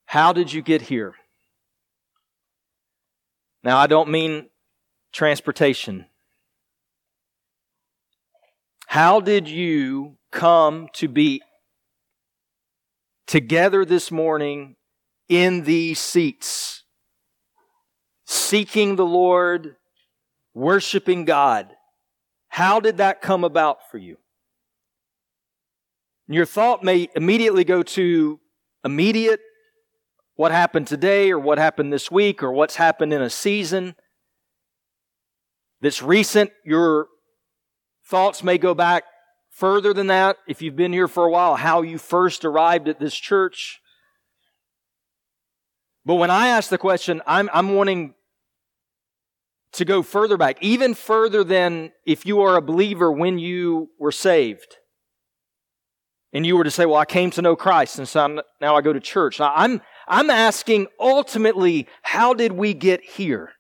How did you get here? Now, I don't mean transportation. How did you come to be together this morning in these seats, seeking the Lord, worshiping God? How did that come about for you? Your thought may immediately go to immediate, what happened today or what happened this week or what's happened in a season. That's recent. Your thoughts may go back further than that. If you've been here for a while, how you first arrived at this church. But when I ask the question, I'm wanting to go further back, even further than if you are a believer when you were saved. And you were to say, well, I came to know Christ, and so now I go to church. Now, I'm asking ultimately, how did we get here?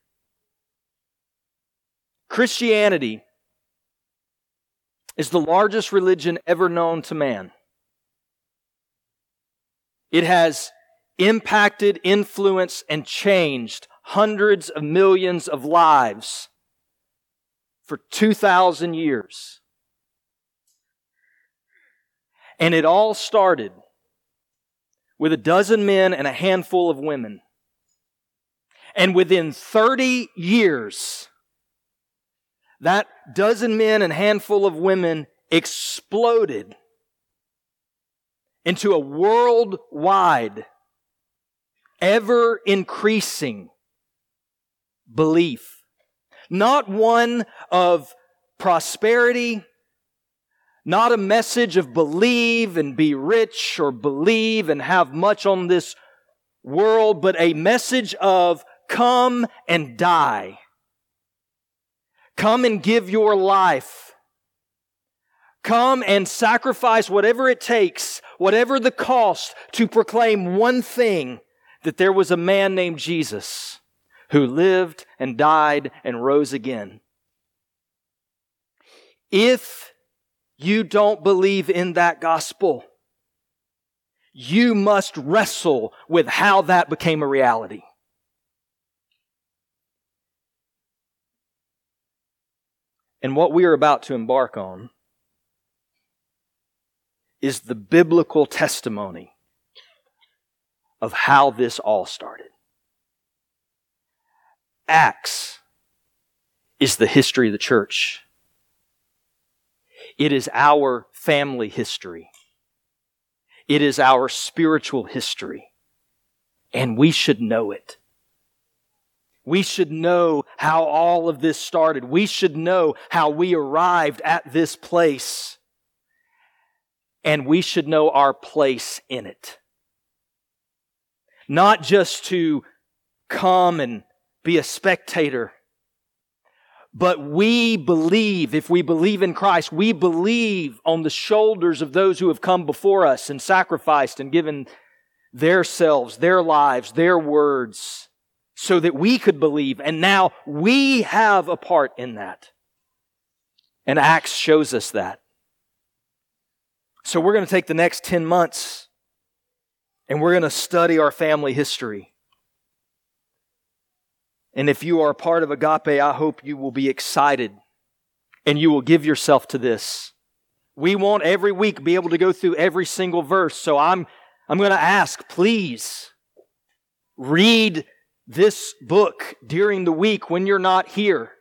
Christianity is the largest religion ever known to man. It has impacted, influenced, and changed hundreds of millions of lives for 2,000 years. And it all started with a dozen men and a handful of women. And within 30 years, that dozen men and handful of women exploded into a worldwide, ever-increasing belief. Not one of prosperity, not a message of believe and be rich or believe and have much on this world, but a message of come and die. Come and give your life. Come and sacrifice whatever it takes, whatever the cost, to proclaim one thing, that there was a man named Jesus who lived and died and rose again. If you don't believe in that gospel, you must wrestle with how that became a reality. And what we are about to embark on is the biblical testimony of how this all started. Acts is the history of the church. It is our family history. It is our spiritual history. And we should know it. We should know how all of this started. We should know how we arrived at this place. And we should know our place in it. Not just to come and be a spectator, but we believe, if we believe in Christ, we believe on the shoulders of those who have come before us and sacrificed and given their selves, their lives, their words, so that we could believe. And now we have a part in that. And Acts shows us that. So we're going to take the next 10 months and we're going to study our family history. And if you are a part of Agape, I hope you will be excited and you will give yourself to this. We won't every week be able to go through every single verse. So I'm going to ask, please read this book during the week when you're not here.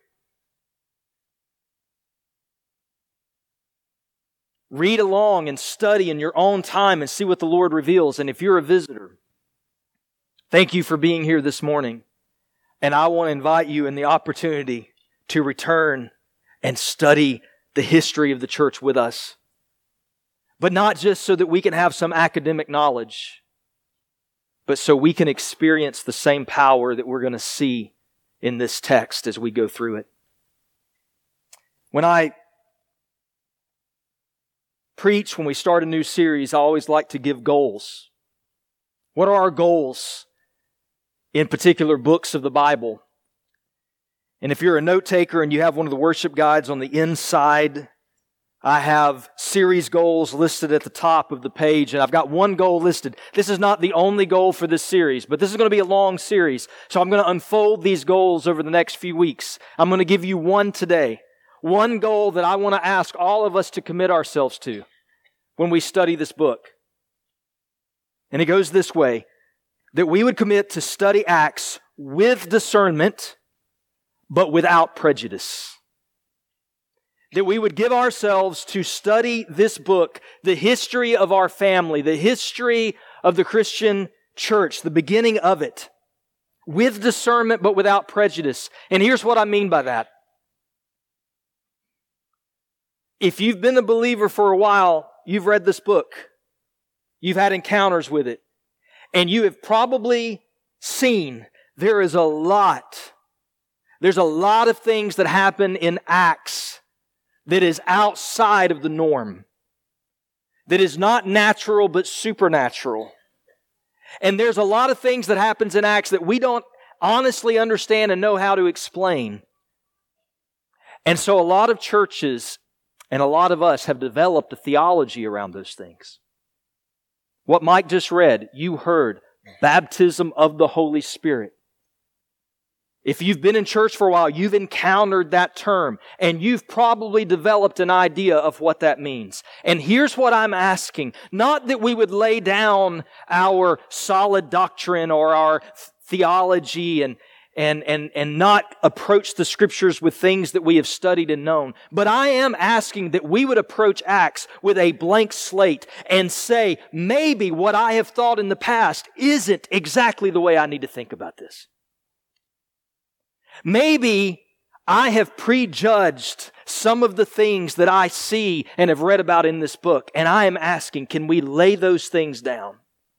Read along and study in your own time and see what the Lord reveals. And if you're a visitor, thank you for being here this morning. And I want to invite you in the opportunity to return and study the history of the church with us. But not just so that we can have some academic knowledge, but so we can experience the same power that we're going to see in this text as we go through it. When I preach, when we start a new series, I always like to give goals. What are our goals in particular books of the Bible? And if you're a note taker and you have one of the worship guides on the inside I have series goals listed at the top of the page, and I've got one goal listed. This is not the only goal for this series, but this is going to be a long series. So I'm going to unfold these goals over the next few weeks. I'm going to give you one today. One goal that I want to ask all of us to commit ourselves to when we study this book. And it goes this way, that we would commit to study Acts with discernment, but without prejudice. That we would give ourselves to study this book, the history of our family, the history of the Christian church, the beginning of it, with discernment but without prejudice. And here's what I mean by that. If you've been a believer for a while, you've read this book, you've had encounters with it, and you have probably seen there's a lot of things that happen in Acts that is outside of the norm, that is not natural but supernatural. And there's a lot of things that happens in Acts that we don't honestly understand and know how to explain. And so a lot of churches and a lot of us have developed a theology around those things. What Mike just read, you heard, baptism of the Holy Spirit. If you've been in church for a while, you've encountered that term, and you've probably developed an idea of what that means. And here's what I'm asking. Not that we would lay down our solid doctrine or our theology and not approach the Scriptures with things that we have studied and known. But I am asking that we would approach Acts with a blank slate and say, maybe what I have thought in the past isn't exactly the way I need to think about this. Maybe I have prejudged some of the things that I see and have read about in this book, and I am asking, can we lay those things down?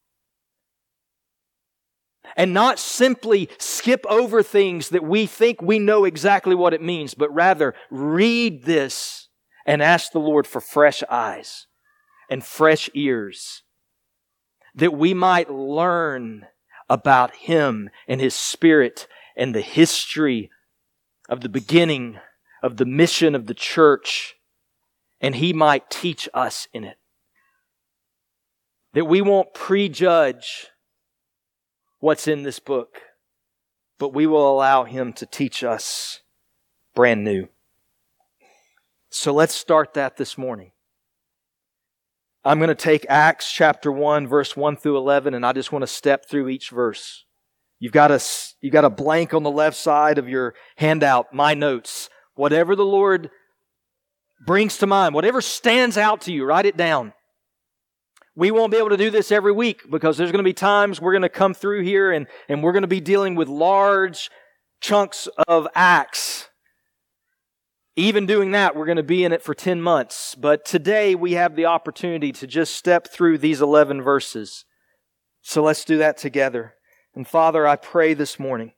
And not simply skip over things that we think we know exactly what it means, but rather read this and ask the Lord for fresh eyes and fresh ears, that we might learn about Him and His Spirit and the history of the beginning of the mission of the church, and He might teach us in it. That we won't prejudge what's in this book, but we will allow Him to teach us brand new. So let's start that this morning. I'm going to take Acts chapter 1, verse 1 through 11, and I just want to step through each verse. You've got a blank on the left side of your handout, my notes. Whatever the Lord brings to mind, whatever stands out to you, write it down. We won't be able to do this every week because there's going to be times we're going to come through here and we're going to be dealing with large chunks of Acts. Even doing that, we're going to be in it for 10 months. But today we have the opportunity to just step through these 11 verses. So let's do that together. And Father, I pray this morning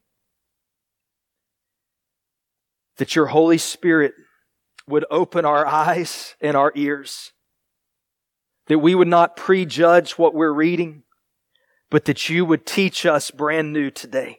that Your Holy Spirit would open our eyes and our ears, that we would not prejudge what we're reading, but that You would teach us brand new today,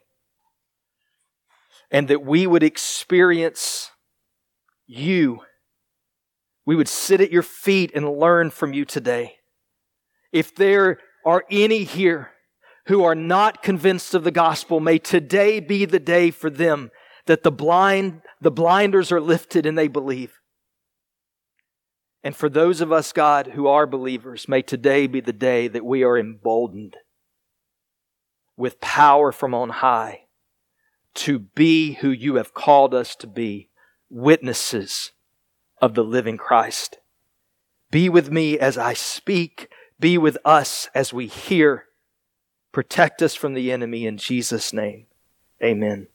and that we would experience You. We would sit at Your feet and learn from You today. If there are any here who are not convinced of the gospel, may today be the day for them that the blinders are lifted and they believe. And for those of us, God, who are believers, may today be the day that we are emboldened with power from on high to be who You have called us to be, witnesses of the living Christ. Be with me as I speak. Be with us as we hear. Protect us from the enemy in Jesus' name. Amen.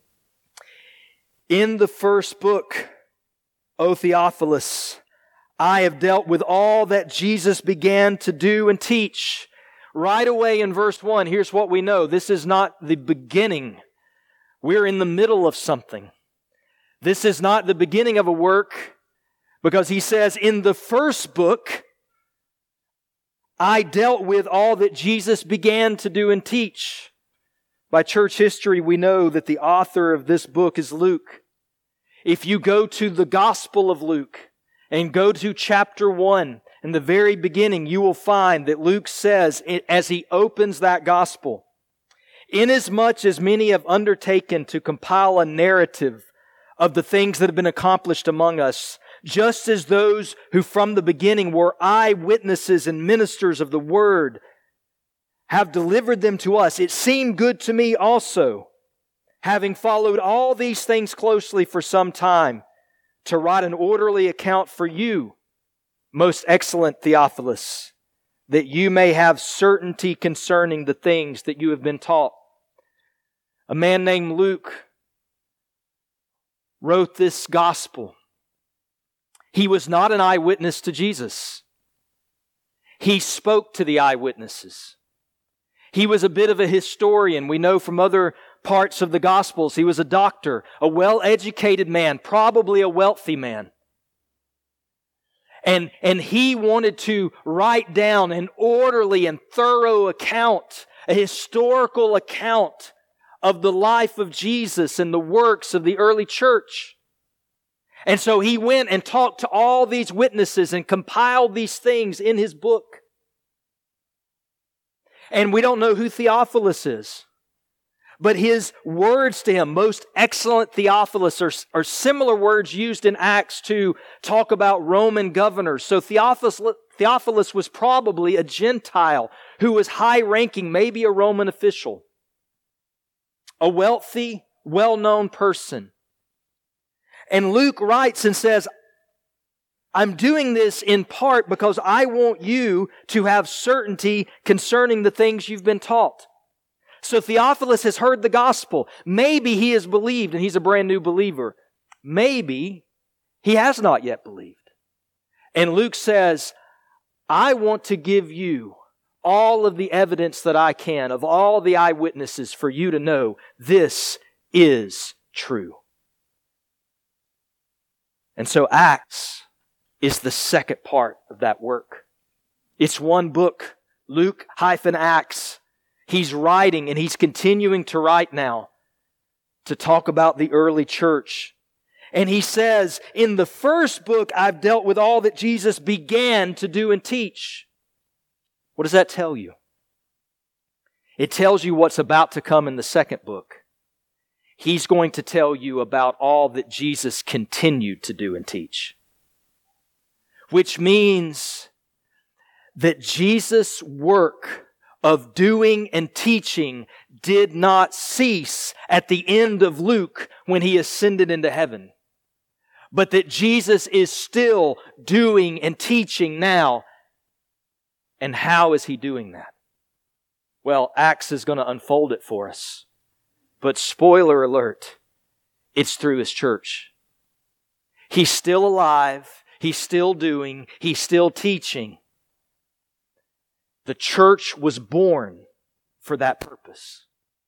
In the first book, O Theophilus, I have dealt with all that Jesus began to do and teach. Right away in verse 1, here's what we know. This is not the beginning. We're in the middle of something. This is not the beginning of a work, because he says, in the first book, I dealt with all that Jesus began to do and teach. By church history, we know that the author of this book is Luke. If you go to the Gospel of Luke and go to chapter 1. In the very beginning, you will find that Luke says, as he opens that gospel, "Inasmuch as many have undertaken to compile a narrative of the things that have been accomplished among us, just as those who from the beginning were eyewitnesses and ministers of the word have delivered them to us, it seemed good to me also, having followed all these things closely for some time, to write an orderly account for you, most excellent Theophilus, that you may have certainty concerning the things that you have been taught." A man named Luke wrote this gospel. He was not an eyewitness to Jesus. He spoke to the eyewitnesses. He was a bit of a historian. We know from other parts of the Gospels, he was a doctor, a well-educated man, probably a wealthy man. And he wanted to write down an orderly and thorough account, a historical account of the life of Jesus and the works of the early church. And so he went and talked to all these witnesses and compiled these things in his book. And we don't know who Theophilus is. But his words to him, most excellent Theophilus, are similar words used in Acts to talk about Roman governors. So Theophilus was probably a Gentile who was high-ranking, maybe a Roman official. A wealthy, well-known person. And Luke writes and says, "I'm doing this in part because I want you to have certainty concerning the things you've been taught." So Theophilus has heard the gospel. Maybe he has believed and he's a brand new believer. Maybe he has not yet believed. And Luke says, "I want to give you all of the evidence that I can of all the eyewitnesses for you to know this is true." And so Acts is the second part of that work. It's one book, Luke-Acts. He's writing and he's continuing to write now to talk about the early church. And he says, in the first book, I've dealt with all that Jesus began to do and teach. What does that tell you? It tells you what's about to come in the second book. He's going to tell you about all that Jesus continued to do and teach. Which means that Jesus' work of doing and teaching did not cease at the end of Luke when he ascended into heaven. But that Jesus is still doing and teaching now. And how is he doing that? Well, Acts is going to unfold it for us. But spoiler alert, it's through his church. He's still alive. He's still doing. He's still teaching. The church was born for that purpose.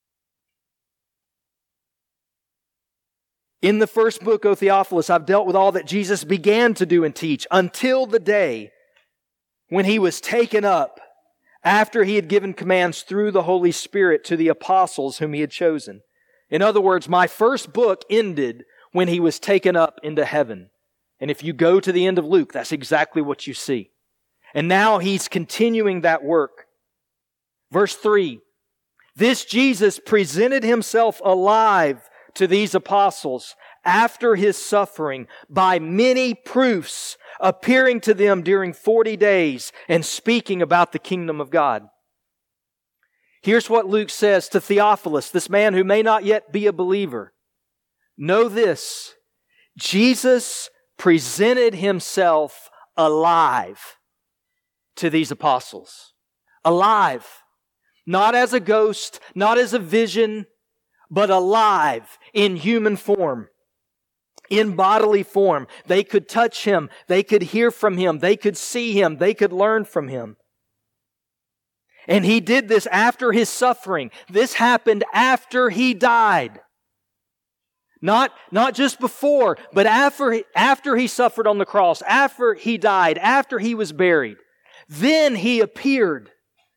In the first book, O Theophilus, I've dealt with all that Jesus began to do and teach until the day when he was taken up after he had given commands through the Holy Spirit to the apostles whom he had chosen. In other words, my first book ended when he was taken up into heaven. And if you go to the end of Luke, that's exactly what you see. And now he's continuing that work. Verse 3, this Jesus presented himself alive to these apostles after his suffering by many proofs, appearing to them during 40 days and speaking about the kingdom of God. Here's what Luke says to Theophilus, this man who may not yet be a believer. Know this, Jesus presented himself alive to these apostles. Alive. Not as a ghost, not as a vision, but alive in human form. In bodily form. They could touch him. They could hear from him. They could see him. They could learn from him. And he did this after his suffering. This happened after he died. Not just before, but after he suffered on the cross, after he died, after he was buried. Then he appeared.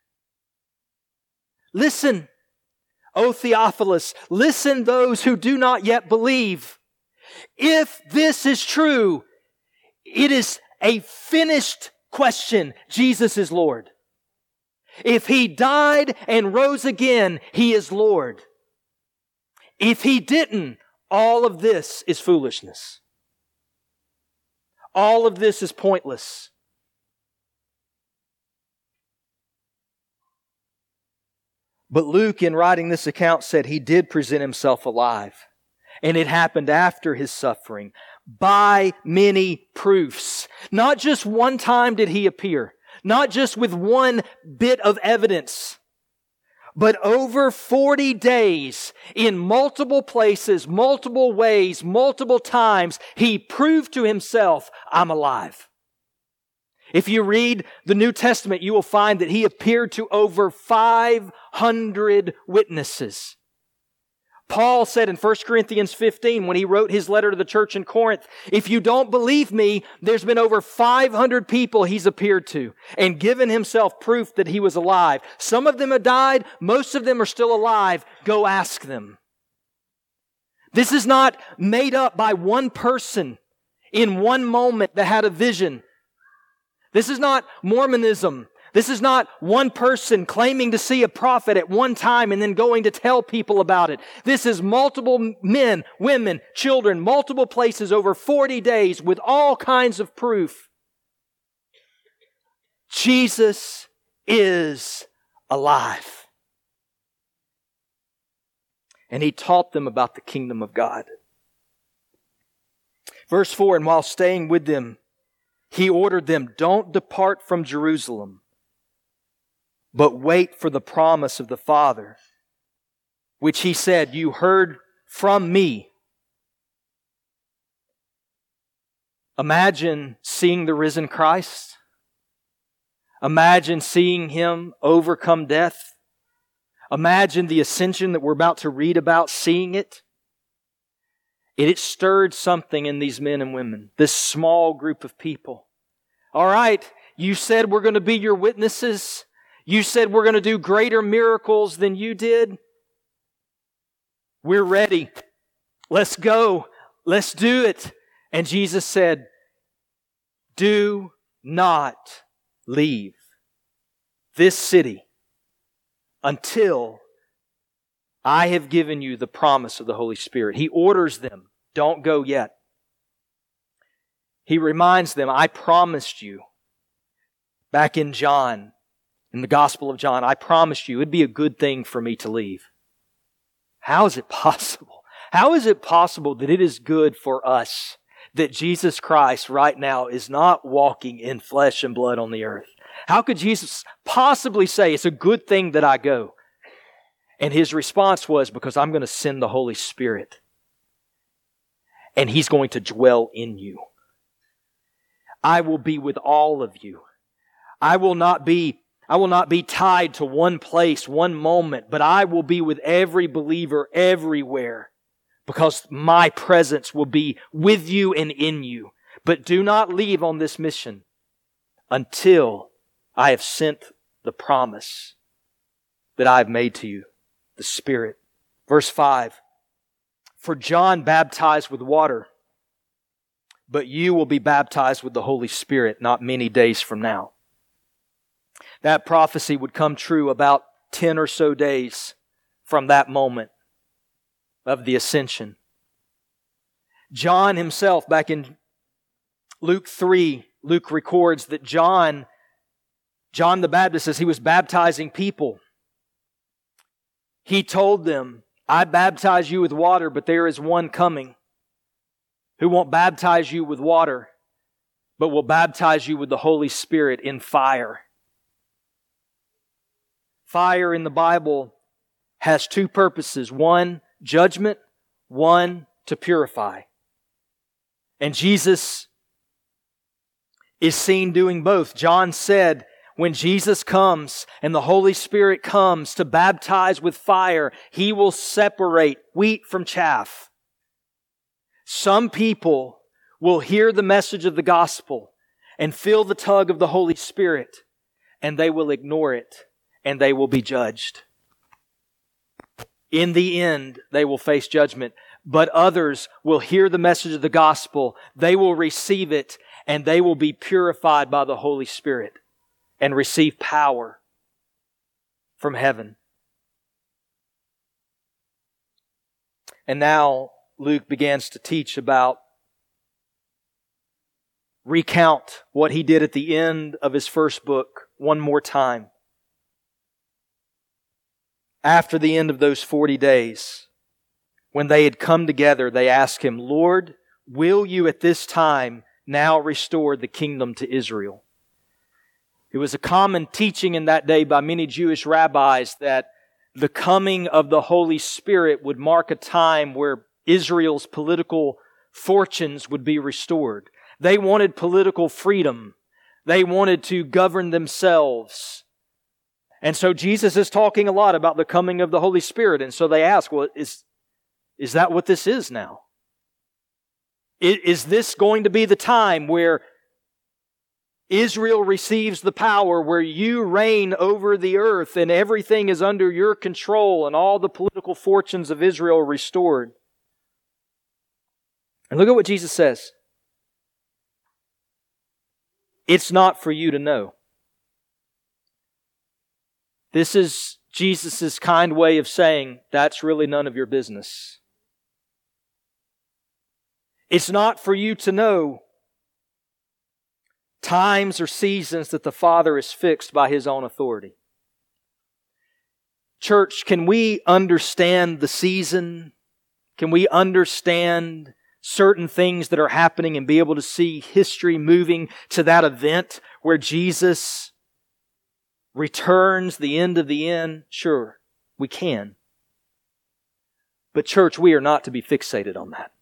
Listen, O Theophilus, listen those who do not yet believe. If this is true, It is a finished question. Jesus is Lord. If He died and rose again, He is Lord. If He didn't, all of this is foolishness. All of this is pointless. But Luke, in writing this account, said He did present Himself alive. And it happened after His suffering by many proofs. Not just one time did He appear. Not just with one bit of evidence. But over 40 days, in multiple places, multiple ways, multiple times, He proved to Himself, I'm alive. If you read the New Testament, you will find that He appeared to over 500 witnesses. Paul said in 1 Corinthians 15, when he wrote his letter to the church in Corinth, if you don't believe me, there's been over 500 people He's appeared to and given Himself proof that He was alive. Some of them have died. Most of them are still alive. Go ask them. This is not made up by one person in one moment that had a vision. This is not Mormonism. This is not one person claiming to see a prophet at one time and then going to tell people about it. This is multiple men, women, children, multiple places over 40 days with all kinds of proof. Jesus is alive. And He taught them about the kingdom of God. Verse 4, and while staying with them, He ordered them, don't depart from Jerusalem, but wait for the promise of the Father, which He said, you heard from me. Imagine seeing the risen Christ. Imagine seeing Him overcome death. Imagine the ascension that we're about to read about, seeing it. It stirred something in these men and women, this small group of people. All right, you said we're going to be your witnesses. You said we're going to do greater miracles than you did. We're ready. Let's go. Let's do it. And Jesus said, do not leave this city until I have given you the promise of the Holy Spirit. He orders them, don't go yet. He reminds them, I promised you back in John, in the Gospel of John, I promised you it'd be a good thing for me to leave. How is it possible? How is it possible that it is good for us that Jesus Christ right now is not walking in flesh and blood on the earth? How could Jesus possibly say it's a good thing that I go? And His response was, because I'm going to send the Holy Spirit. And He's going to dwell in you. I will be with all of you. I will not be tied to one place, one moment, but I will be with every believer everywhere because my presence will be with you and in you. But do not leave on this mission until I have sent the promise that I have made to you, the Spirit. Verse 5, for John baptized with water, but you will be baptized with the Holy Spirit not many days from now. That prophecy would come true about 10 or so days from that moment of the ascension. John himself, back in Luke 3, Luke records that John the Baptist, as he was baptizing people, he told them, I baptize you with water, but there is one coming who won't baptize you with water, but will baptize you with the Holy Spirit in fire. Fire in the Bible has two purposes. One, judgment. One, to purify. And Jesus is seen doing both. John said, when Jesus comes and the Holy Spirit comes to baptize with fire, He will separate wheat from chaff. Some people will hear the message of the gospel and feel the tug of the Holy Spirit, and they will ignore it. And they will be judged. In the end, they will face judgment. But others will hear the message of the gospel. They will receive it. and they will be purified by the Holy Spirit and receive power from heaven. And now Luke begins to teach about, recount what he did at the end of his first book one more time. After the end of those 40 days, when they had come together, they asked him, Lord, will you at this time now restore the kingdom to Israel? It was a common teaching in that day by many Jewish rabbis that the coming of the Holy Spirit would mark a time where Israel's political fortunes would be restored. They wanted political freedom. They wanted to govern themselves. And so Jesus is talking a lot about the coming of the Holy Spirit. And so they ask, well, is that what this is now? Is this going to be the time where Israel receives the power, where you reign over the earth and everything is under your control and all the political fortunes of Israel are restored? And look at what Jesus says. It's not for you to know. This is Jesus' kind way of saying, that's really none of your business. It's not for you to know times or seasons that the Father has fixed by His own authority. Church, can we understand the season? Can we understand certain things that are happening and be able to see history moving to that event where Jesus returns, the end of the end? Sure, we can. But church, we are not to be fixated on that.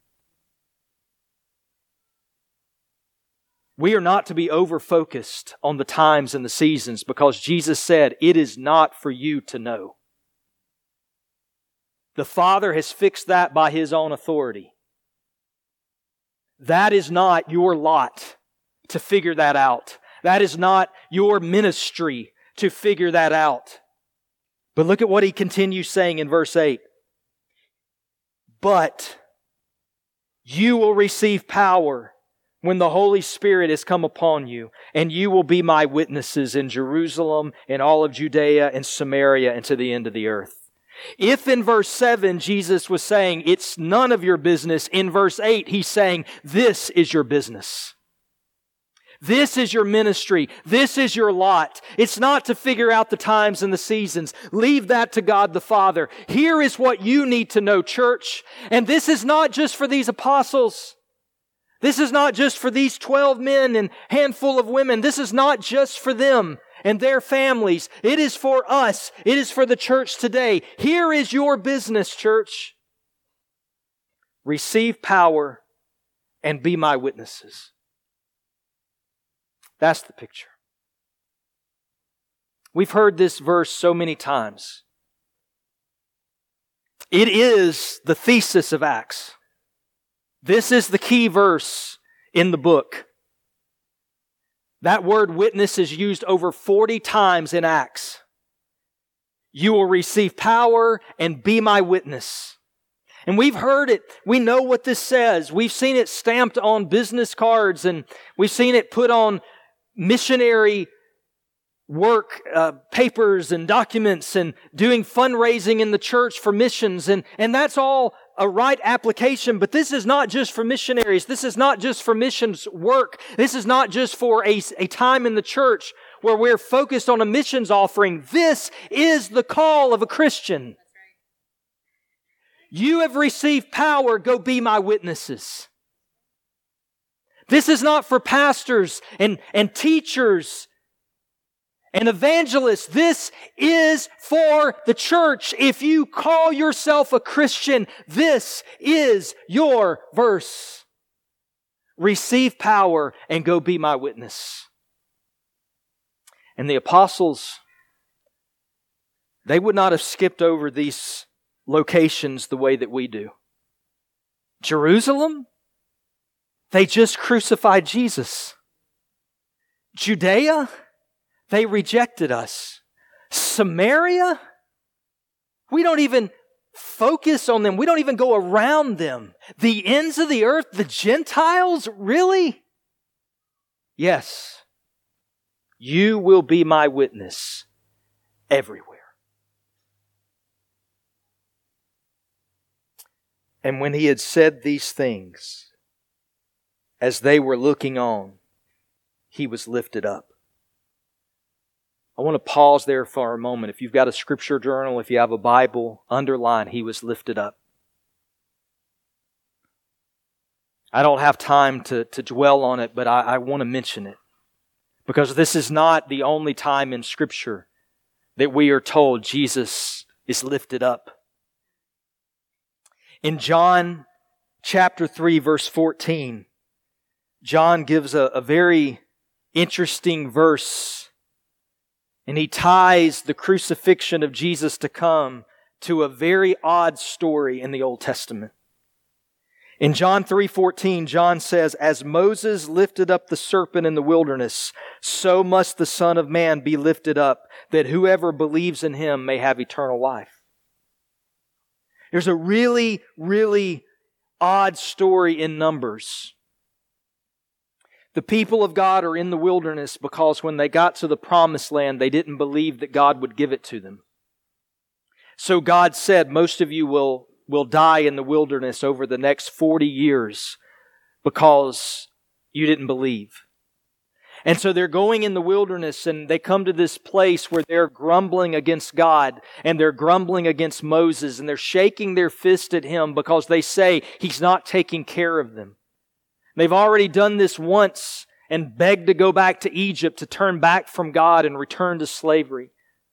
We are not to be over-focused on the times and the seasons, because Jesus said, it is not for you to know. The Father has fixed that by His own authority. That is not your lot to figure that out. That is not your ministry to figure that out. But look at what He continues saying in verse 8. But you will receive power when the Holy Spirit has come upon you, and you will be my witnesses in Jerusalem, in all of Judea and Samaria, and to the end of the earth. If in verse 7 Jesus was saying, it's none of your business, in verse 8 He's saying, this is your business. This is your ministry. This is your lot. It's not to figure out the times and the seasons. Leave that to God the Father. Here is what you need to know, church. And this is not just for these apostles. This is not just for these 12 men and handful of women. This is not just for them and their families. It is for us. It is for the church today. Here is your business, church. Receive power and be my witnesses. That's the picture. We've heard this verse so many times. It is the thesis of Acts. This is the key verse in the book. That word witness is used over 40 times in Acts. You will receive power and be my witness. And we've heard it. We know what this says. We've seen it stamped on business cards, and we've seen it put on missionary work, papers and documents, and doing fundraising in the church for missions. And that's all a right application, but this is not just for missionaries. This is not just for missions work. This is not just for a time in the church where we're focused on a missions offering. This is the call of a Christian. You have received power, go be my witnesses. This is not for pastors and teachers and evangelists. This is for the church. If you call yourself a Christian, this is your verse. Receive power and go be my witness. And the apostles, they would not have skipped over these locations the way that we do. Jerusalem, they just crucified Jesus. Judea, they rejected us. Samaria, we don't even focus on them. We don't even go around them. The ends of the earth, the Gentiles, really? Yes, you will be my witness everywhere. And when he had said these things, as they were looking on, he was lifted up. I want to pause there for a moment. If you've got a scripture journal, if you have a Bible, underline, he was lifted up. I don't have time to dwell on it, but I want to mention it. Because this is not the only time in Scripture that we are told Jesus is lifted up. In John chapter 3, verse 14, John gives a very interesting verse, and he ties the crucifixion of Jesus to come to a very odd story in the Old Testament. In John 3:14, John says, "As Moses lifted up the serpent in the wilderness, so must the Son of Man be lifted up, that whoever believes in Him may have eternal life." There's a really, really odd story in Numbers. The people of God are in the wilderness because when they got to the promised land, they didn't believe that God would give it to them. So God said, most of you will die in the wilderness over the next 40 years because you didn't believe. And so they're going in the wilderness and they come to this place where they're grumbling against God and they're grumbling against Moses and they're shaking their fist at him because they say he's not taking care of them. They've already done this once and begged to go back to Egypt, to turn back from God and return to slavery.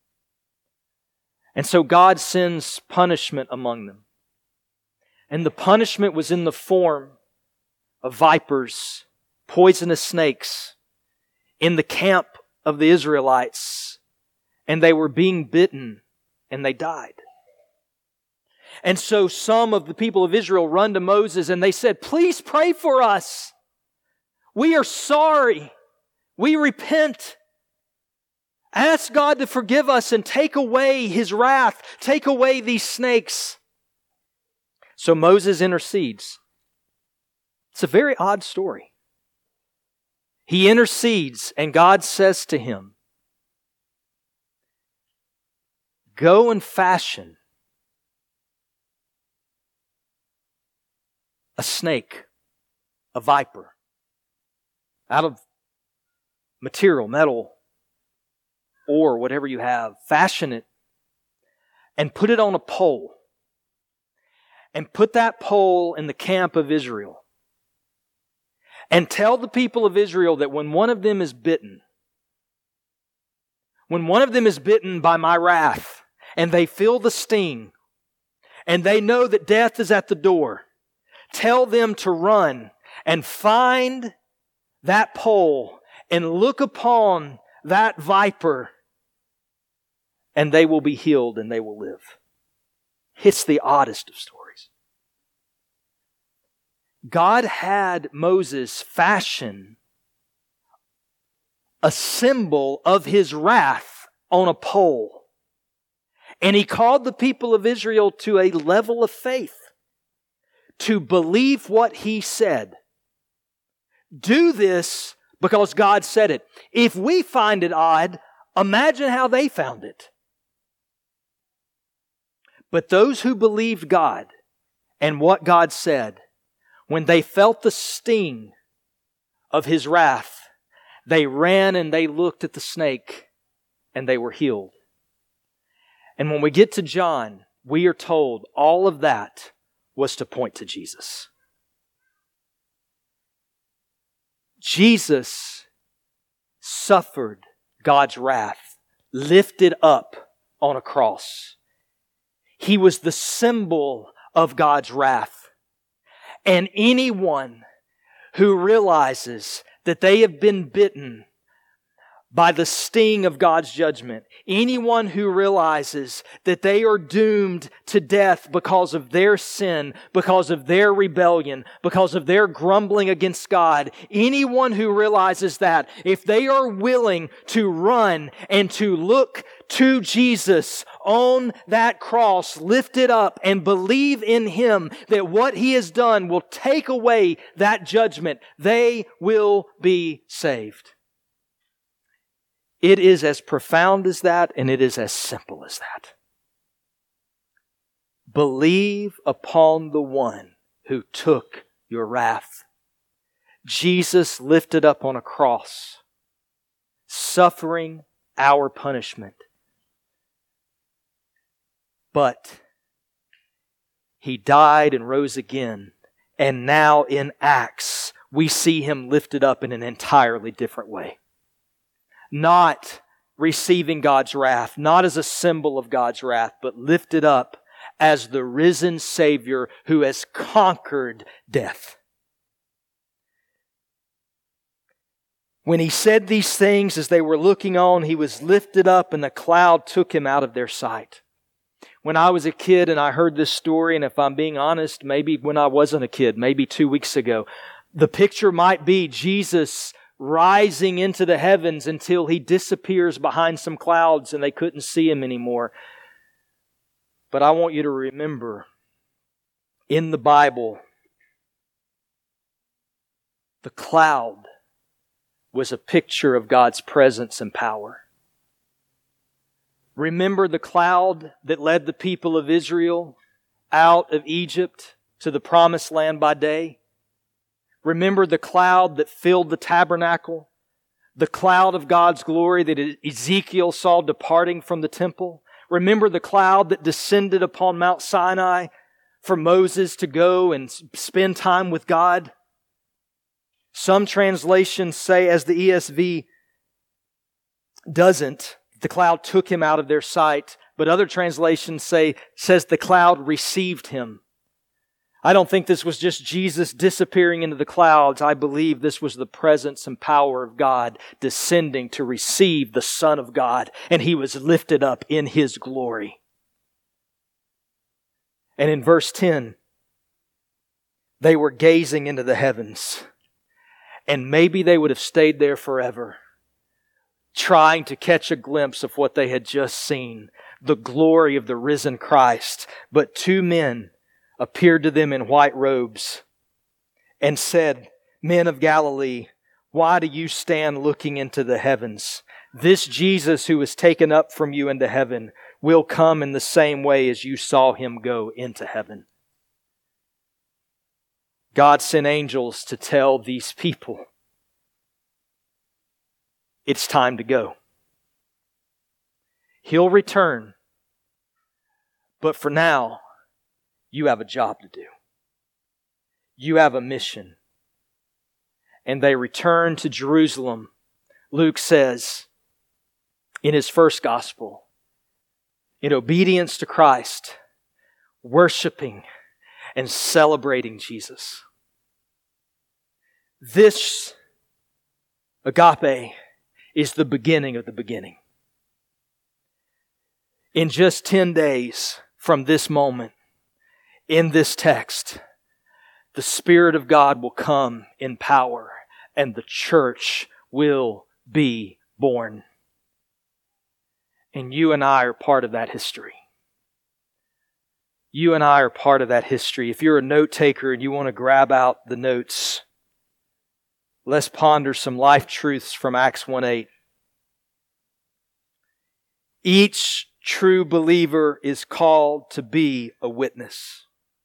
And so God sends punishment among them. And the punishment was in the form of vipers, poisonous snakes, in the camp of the Israelites. And they were being bitten and they died. And so some of the people of Israel run to Moses and they said, "Please pray for us. We are sorry. We repent. Ask God to forgive us and take away His wrath. Take away these snakes." So Moses intercedes. It's a very odd story. He intercedes and God says to him, "Go and fashion a snake, a viper, out of material, metal, or whatever you have. Fashion it and put it on a pole. And put that pole in the camp of Israel. And tell the people of Israel that when one of them is bitten by my wrath, and they feel the sting, and they know that death is at the door, tell them to run and find that pole and look upon that viper, and they will be healed and they will live." It's the oddest of stories. God had Moses fashion a symbol of His wrath on a pole. And He called the people of Israel to a level of faith to believe what He said. Do this because God said it. If we find it odd, imagine how they found it. But those who believed God and what God said, when they felt the sting of His wrath, they ran and they looked at the snake and they were healed. And when we get to John, we are told all of that was to point to Jesus. Jesus suffered God's wrath, lifted up on a cross. He was the symbol of God's wrath. And anyone who realizes that they have been bitten by the sting of God's judgment. Anyone who realizes that they are doomed to death because of their sin, because of their rebellion, because of their grumbling against God, anyone who realizes that, if they are willing to run and to look to Jesus on that cross, lifted up, and believe in Him that what He has done will take away that judgment, they will be saved. It is as profound as that, and it is as simple as that. Believe upon the one who took your wrath. Jesus lifted up on a cross, suffering our punishment. But He died and rose again, and now in Acts, we see Him lifted up in an entirely different way. Not receiving God's wrath, not as a symbol of God's wrath, but lifted up as the risen Savior who has conquered death. When He said these things as they were looking on, He was lifted up and the cloud took Him out of their sight. When I was a kid and I heard this story, and if I'm being honest, maybe when I wasn't a kid, maybe 2 weeks ago, the picture might be Jesus rising into the heavens until He disappears behind some clouds and they couldn't see Him anymore. But I want you to remember, in the Bible, the cloud was a picture of God's presence and power. Remember the cloud that led the people of Israel out of Egypt to the promised land by day? Remember the cloud that filled the tabernacle? The cloud of God's glory that Ezekiel saw departing from the temple? Remember the cloud that descended upon Mount Sinai for Moses to go and spend time with God? Some translations say, as the ESV doesn't, the cloud took Him out of their sight, but other translations says the cloud received Him. I don't think this was just Jesus disappearing into the clouds. I believe this was the presence and power of God descending to receive the Son of God, and He was lifted up in His glory. And in verse 10, they were gazing into the heavens, and maybe they would have stayed there forever, trying to catch a glimpse of what they had just seen, the glory of the risen Christ. But two men appeared to them in white robes and said, "Men of Galilee, why do you stand looking into the heavens? This Jesus who was taken up from you into heaven will come in the same way as you saw Him go into heaven." God sent angels to tell these people, it's time to go. He'll return, but for now, you have a job to do. You have a mission. And they return to Jerusalem. Luke says in his first gospel, in obedience to Christ, worshiping and celebrating Jesus. This agape is the beginning of the beginning. In just 10 days from this moment, in this text, the Spirit of God will come in power and the church will be born. And you and I are part of that history. You and I are part of that history. If you're a note taker and you want to grab out the notes, let's ponder some life truths from Acts 1:8. Each true believer is called to be a witness.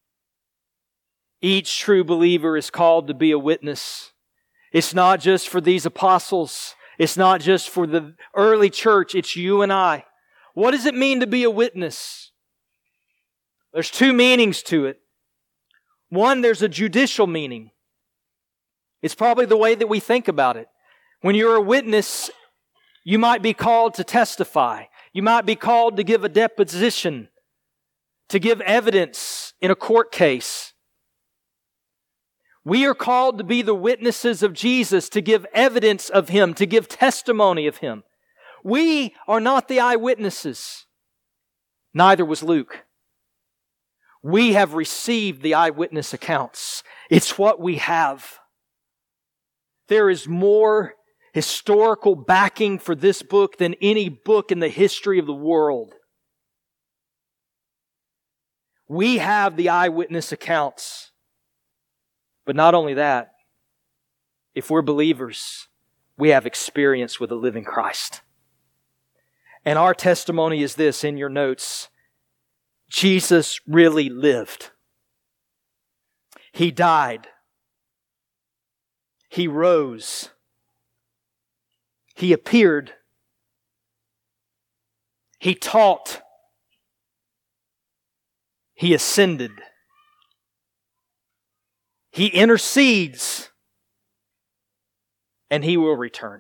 Each true believer is called to be a witness. It's not just for these apostles. It's not just for the early church. It's you and I. What does it mean to be a witness? There's two meanings to it. One, there's a judicial meaning. It's probably the way that we think about it. When you're a witness, you might be called to testify. You might be called to give a deposition, to give evidence in a court case. We are called to be the witnesses of Jesus, to give evidence of Him, to give testimony of Him. We are not the eyewitnesses. Neither was Luke. We have received the eyewitness accounts. It's what we have. There is more historical backing for this book than any book in the history of the world. We have the eyewitness accounts. But not only that, if we're believers, we have experience with the living Christ. And our testimony is this in your notes. Jesus really lived. He died. He rose. He appeared. He taught. He ascended. He intercedes. And He will return.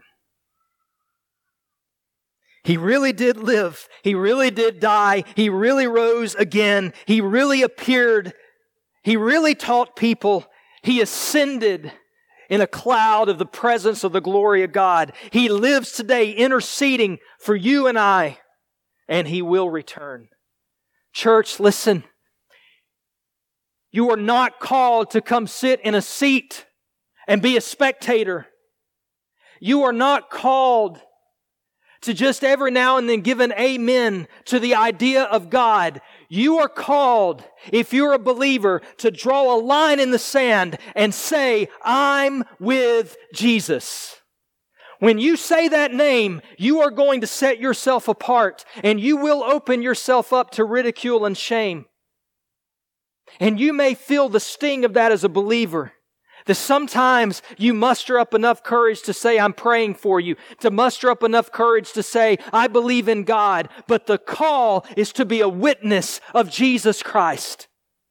He really did live. He really did die. He really rose again. He really appeared. He really taught people. He ascended in a cloud of the presence of the glory of God. He lives today interceding for you and I, and He will return. Church, listen. You are not called to come sit in a seat and be a spectator. You are not called to just every now and then give an amen to the idea of God. You are called, if you're a believer, to draw a line in the sand and say, I'm with Jesus. When you say that name, you are going to set yourself apart, and you will open yourself up to ridicule and shame. And you may feel the sting of that as a believer. That sometimes you muster up enough courage to say, I'm praying for you. To muster up enough courage to say, I believe in God. But the call is to be a witness of Jesus Christ.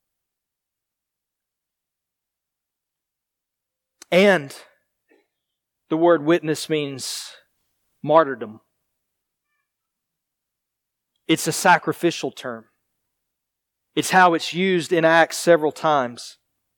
And the word witness means martyrdom. It's a sacrificial term. It's how it's used in Acts several times.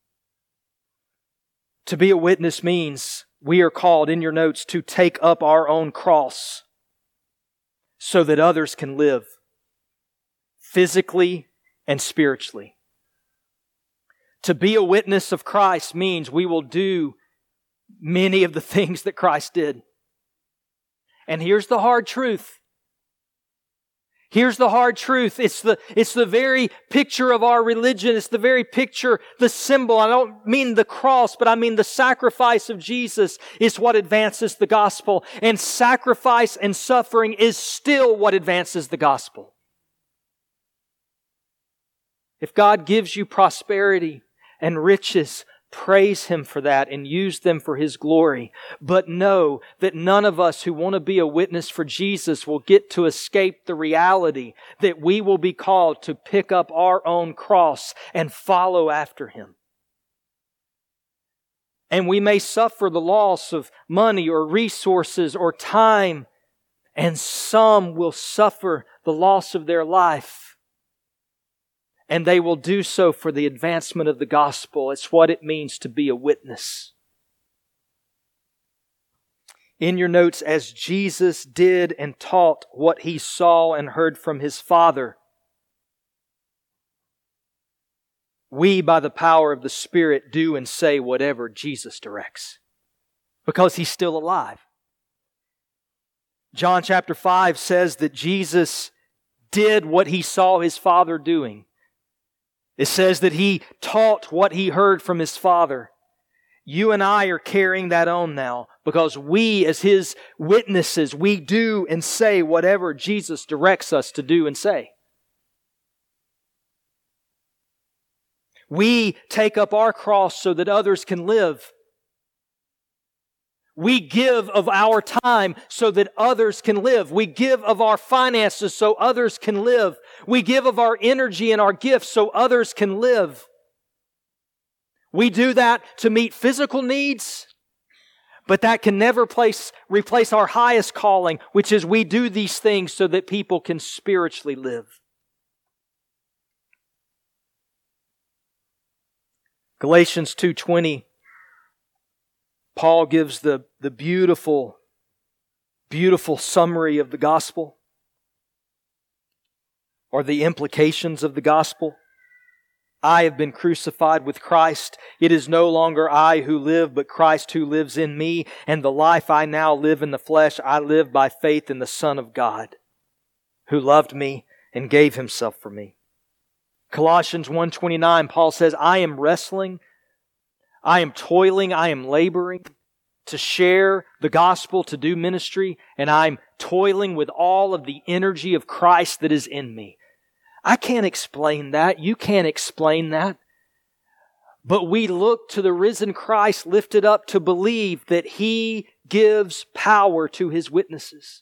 To be a witness means we are called, in your notes, to take up our own cross so that others can live physically and spiritually. To be a witness of Christ means we will do many of the things that Christ did. And here's the hard truth. Here's the hard truth. It's the very picture of our religion. It's the very picture, the symbol. I don't mean the cross, but I mean the sacrifice of Jesus is what advances the gospel. And sacrifice and suffering is still what advances the gospel. If God gives you prosperity and riches, praise Him for that and use them for His glory. But know that none of us who want to be a witness for Jesus will get to escape the reality that we will be called to pick up our own cross and follow after Him. And we may suffer the loss of money or resources or time, and some will suffer the loss of their life. And they will do so for the advancement of the gospel. It's what it means to be a witness. In your notes, as Jesus did and taught what He saw and heard from His Father, we, by the power of the Spirit, do and say whatever Jesus directs. Because He's still alive. John chapter 5 says that Jesus did what He saw His Father doing. It says that He taught what He heard from His Father. You and I are carrying that on now because we, as His witnesses, we do and say whatever Jesus directs us to do and say. We take up our cross so that others can live. We give of our time so that others can live. We give of our finances so others can live. We give of our energy and our gifts so others can live. We do that to meet physical needs, but that can never replace our highest calling, which is we do these things so that people can spiritually live. Galatians 2:20 Paul gives the beautiful, beautiful summary of the gospel, or the implications of the gospel. I have been crucified with Christ. It is no longer I who live, but Christ who lives in me. And the life I now live in the flesh, I live by faith in the Son of God, who loved me and gave Himself for me. Colossians 1:29, Paul says, I am wrestling, I am toiling, I am laboring to share the gospel, to do ministry, and I'm toiling with all of the energy of Christ that is in me. I can't explain that. You can't explain that. But we look to the risen Christ lifted up to believe that He gives power to His witnesses.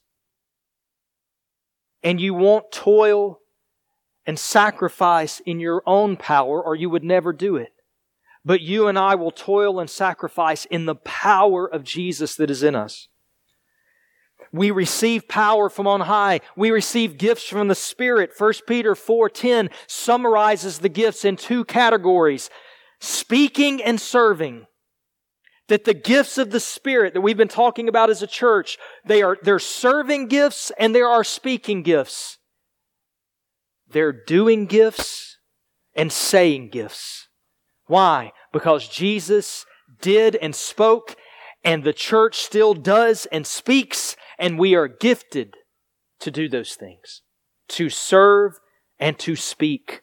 And you won't toil and sacrifice in your own power, or you would never do it. But you and I will toil and sacrifice in the power of Jesus that is in us. We receive power from on high. We receive gifts from the Spirit. 1 Peter 4:10 summarizes the gifts in two categories: speaking and serving. That the gifts of the Spirit that we've been talking about as a church, they're serving gifts and there are speaking gifts. They're doing gifts and saying gifts. Why? Because Jesus did and spoke, and the church still does and speaks, and we are gifted to do those things, to serve and to speak.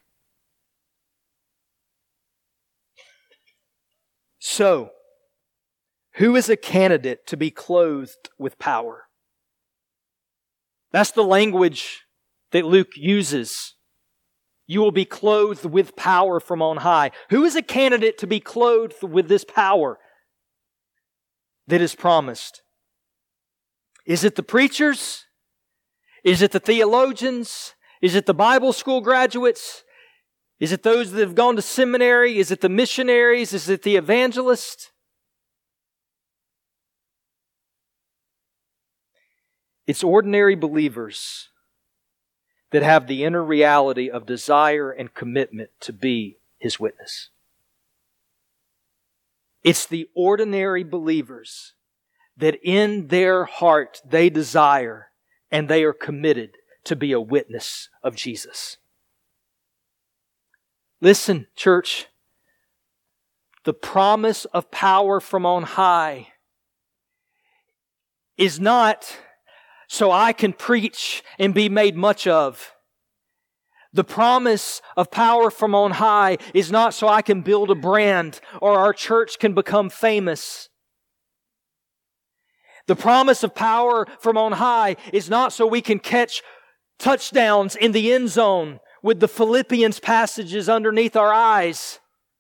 So, who is a candidate to be clothed with power? That's the language that Luke uses. You will be clothed with power from on high. Who is a candidate to be clothed with this power that is promised? Is it the preachers? Is it the theologians? Is it the Bible school graduates? Is it those that have gone to seminary? Is it the missionaries? Is it the evangelists? It's ordinary believers that have the inner reality of desire and commitment to be His witness. It's the ordinary believers that in their heart they desire and they are committed to be a witness of Jesus. Listen, church, the promise of power from on high is not so I can preach and be made much of. The promise of power from on high is not so I can build a brand or our church can become famous. The promise of power from on high is not so we can catch touchdowns in the end zone with the Philippians passages underneath our eyes.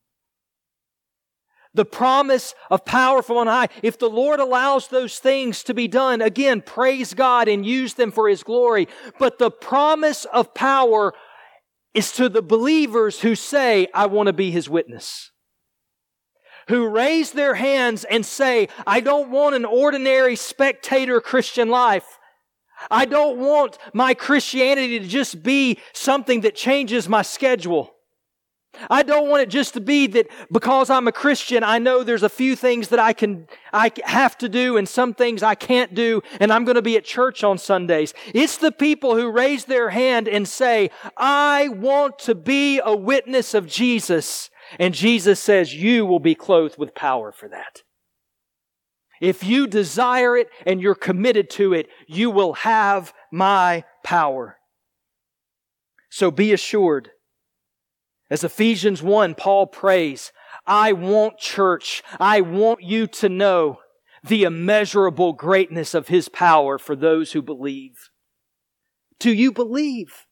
The promise of power from on high, if the Lord allows those things to be done, again, praise God and use them for His glory. But the promise of power is to the believers who say, I want to be His witness. Who raise their hands and say, I don't want an ordinary spectator Christian life. I don't want my Christianity to just be something that changes my schedule. I don't want it just to be that because I'm a Christian, I know there's a few things that I have to do and some things I can't do, and I'm going to be at church on Sundays. It's the people who raise their hand and say, I want to be a witness of Jesus. And Jesus says, you will be clothed with power for that. If you desire it and you're committed to it, you will have my power. So be assured. As Ephesians 1, Paul prays, I want church, I want you to know the immeasurable greatness of His power for those who believe. Do you believe?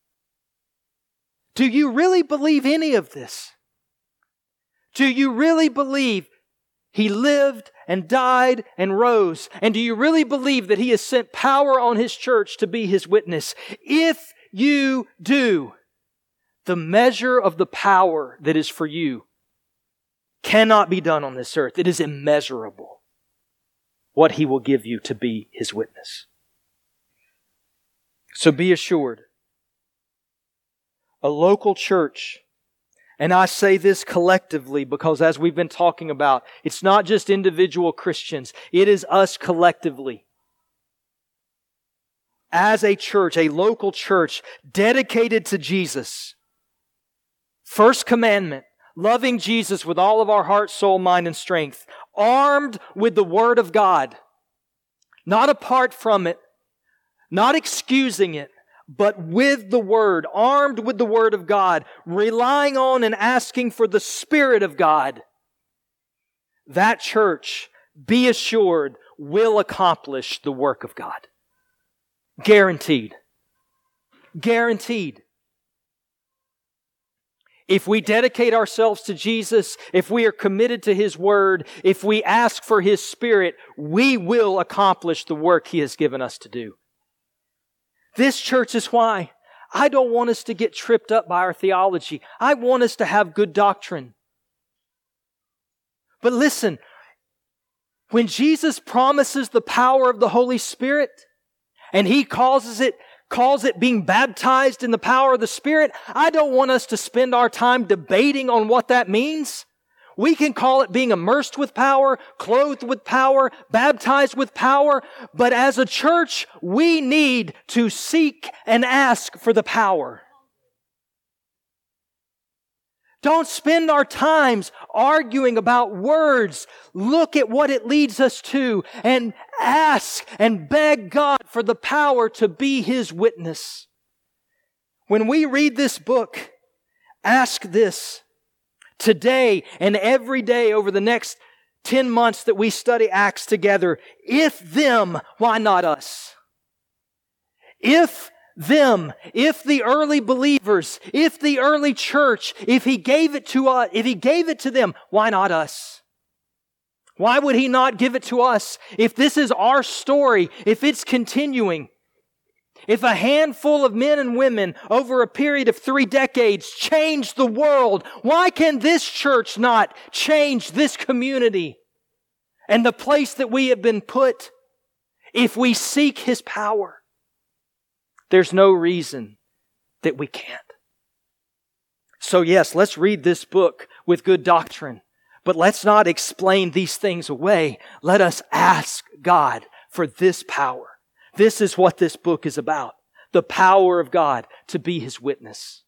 Do you really believe any of this? Do you really believe He lived and died and rose? And do you really believe that He has sent power on His church to be His witness? If you do, the measure of the power that is for you cannot be done on this earth. It is immeasurable what He will give you to be His witness. So be assured, a local church And I say this collectively because as we've been talking about, it's not just individual Christians. It is us collectively. As a church, a local church dedicated to Jesus. First commandment, loving Jesus with all of our heart, soul, mind, and strength. Armed with the Word of God. Not apart from it. Not excusing it. But with the Word, armed with the Word of God, relying on and asking for the Spirit of God, that church, be assured, will accomplish the work of God. Guaranteed. Guaranteed. If we dedicate ourselves to Jesus, if we are committed to His Word, if we ask for His Spirit, we will accomplish the work He has given us to do. This church is why I don't want us to get tripped up by our theology. I want us to have good doctrine. But listen, when Jesus promises the power of the Holy Spirit, and He calls it being baptized in the power of the Spirit, I don't want us to spend our time debating on what that means. We can call it being immersed with power, clothed with power, baptized with power. But as a church, we need to seek and ask for the power. Don't spend our times arguing about words. Look at what it leads us to and ask and beg God for the power to be His witness. When we read this book, ask this. Today and every day over the next 10 months that we study Acts together, if them, why not us? If them, if the early believers, if the early church, if He gave it to us, if He gave it to them, why not us? Why would He not give it to us? If this is our story, if it's continuing, if a handful of men and women over a period of 3 decades changed the world, why can this church not change this community and the place that we have been put if we seek His power? There's no reason that we can't. So yes, let's read this book with good doctrine, but let's not explain these things away. Let us ask God for this power. This is what this book is about. The power of God to be His witness.